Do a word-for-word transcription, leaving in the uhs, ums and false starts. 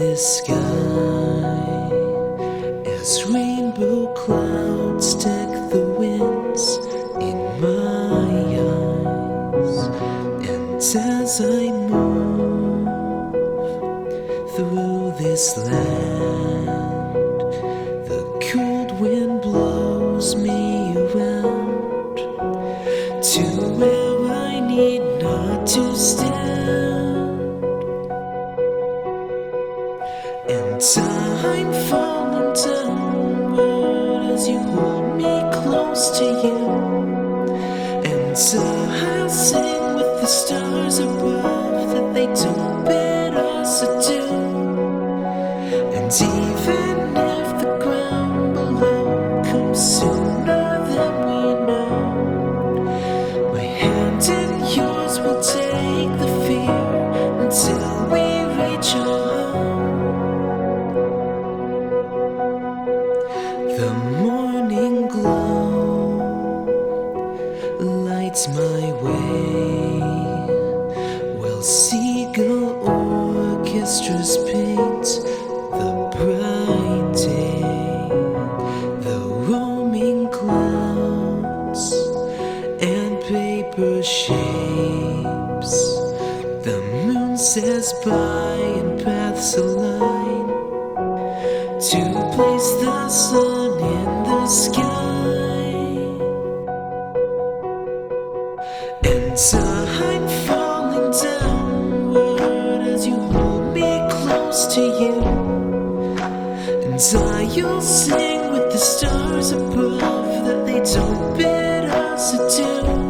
the sky as rainbow clouds deck the winds in my eyes. And as I move through this land, the cold wind blows me around to where I need not to stand. And I'm falling downward as you hold me close to you. And I'll sing with the stars above that they don't bid us adieu. And even if the ground below comes sooner than we know, my hand in yours will take the fear until we reach our home. The morning glow lights my way, while seagull orchestras paint the bright day. The roaming clouds and paper shapes, the moon says by and paths align to place the sun in the sky. And I'm falling downward as you hold me close to you. And I'll sing with the stars above that they don't bid us adieu.